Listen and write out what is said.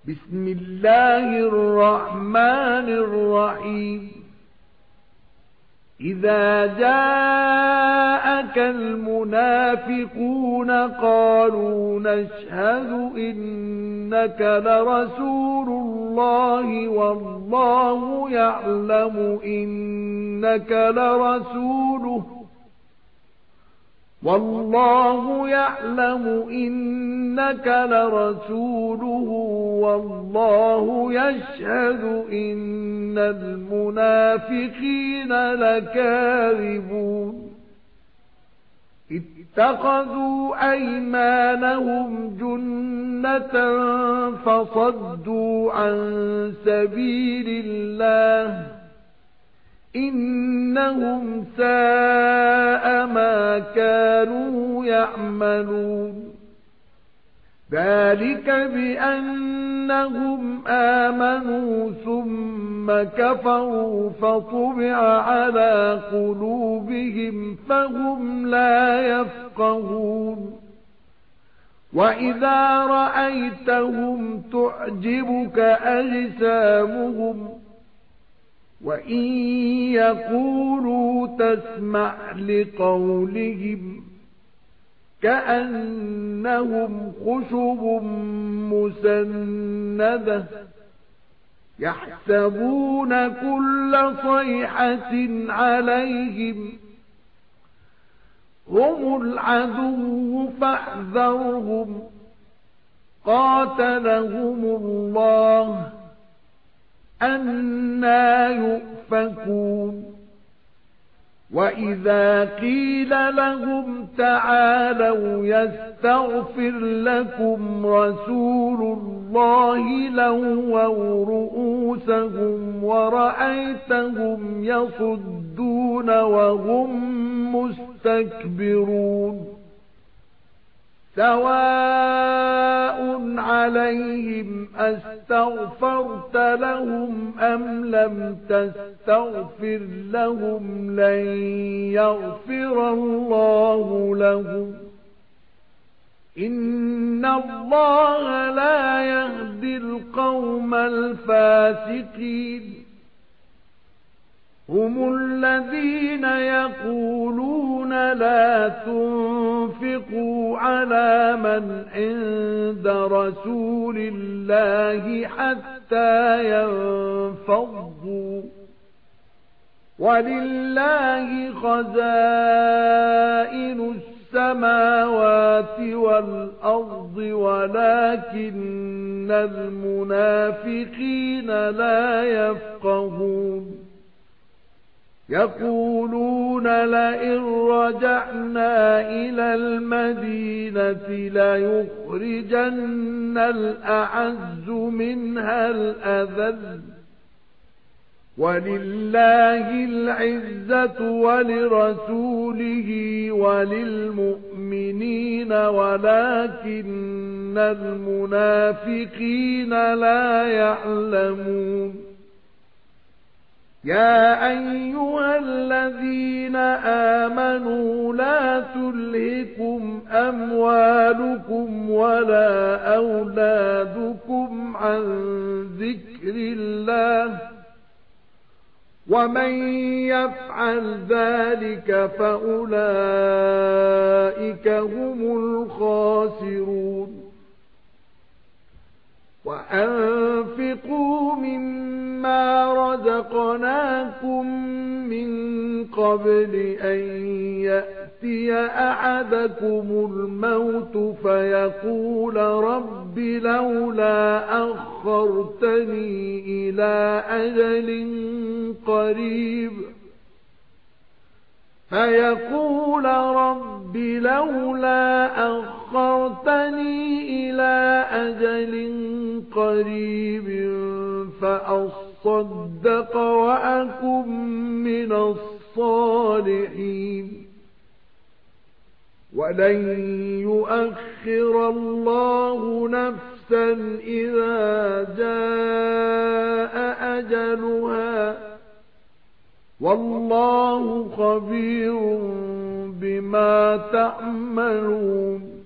بسم الله الرحمن الرحيم إذا جاءك المنافقون قالوا نشهد إنك لرسول الله والله يعلم إنك لرسوله والله يشهد إن المنافقين لكاذبون اتخذوا أيمانهم جنة فصدوا عن سبيل الله إنهم ساء ما كانوا يعملون ذلك بأنهم آمنوا ثم كفروا فطبع على قلوبهم فهم لا يفقهون وإذا رأيتهم تعجبك أجسامهم وَإِن يَقُولُوا تَسْمَعْ لِقَوْلِهِمْ كَأَنَّهُمْ خُشُبٌ مُّسَنَّدَةٌ يَحْسَبُونَ كُلَّ صَيْحَةٍ عَلَيْهِمْ هُمُ الْعَدُوُّ فَاحْذَرْهُمْ قَاتَلَهُمُ اللَّهُ أَنَّى يُؤْفَكُونَ وَإِذَا قِيلَ لَهُمْ تَعَالَوْا يَسْتَغْفِرْ لَكُمْ رَسُولُ اللَّهِ لَوَّوْا رُءُوسَهُمْ وَرَأَيْتَهُمْ يَصُدُّونَ وَهُمْ مُسْتَكْبِرُونَ سَوَاءٌ عَلَيْهِمْ أَسْتَغْفَرْتَ لَهُمْ أَمْ لَمْ تَسْتَغْفِرْ لَهُمْ لَن يَغْفِرَ اللَّهُ لَهُمْ إِنَّ اللَّهَ لَا يَهْدِي الْقَوْمَ الْفَاسِقِينَ هُمُ الَّذِينَ يَقُولُونَ لَا تُنفِقُوا عَلَى مَنْ عِندَ رَسُولِ اللَّهِ حَتَّى يَنفَضُّوا وَلِلَّهِ خَزَائِنُ السَّمَاوَاتِ وَالْأَرْضِ وَلَكِنَّ الْمُنَافِقِينَ لَا يَفْقَهُونَ يَقُولُونَ لَئِن رَّجَعْنَا إِلَى الْمَدِينَةِ لَيُخْرِجَنَّ الْأَعَزُّ مِنْهَا الْأَذَلَّ وَلِلَّهِ الْعِزَّةُ وَلِرَسُولِهِ وَلِلْمُؤْمِنِينَ وَلَكِنَّ الْمُنَافِقِينَ لَا يَعْلَمُونَ يَا أَيُّهَا الَّذِينَ آمَنُوا لَا تُلْهِكُمْ أَمْوَالُكُمْ وَلَا أَوْلَادُكُمْ عَن ذِكْرِ اللَّهِ وَمَن يَفْعَلْ ذَلِكَ فَأُولَئِكَ هُمُ الْخَاسِرُونَ وَأَنفِقُوا مِمَّا رَزَقْنَاكُم مِّن قَبْلِ أَن يَأْتِيَ أَحَدَكُمُ الْمَوْتُ فَيَقُولَ رَبِّ لَوْلَا أَخَّرْتَنِي إِلَى أَجَلٍ قَرِيبٍ فَأَصَّدَّقَ وَأَكُن مِّنَ الصَّالِحِينَ وَلَن يُؤَخِّرَ اللَّهُ نَفْسًا إِذَا جَاءَ أَجَلُهَا وَاللَّهُ خَبِيرٌ بِمَا تَعْمَلُونَ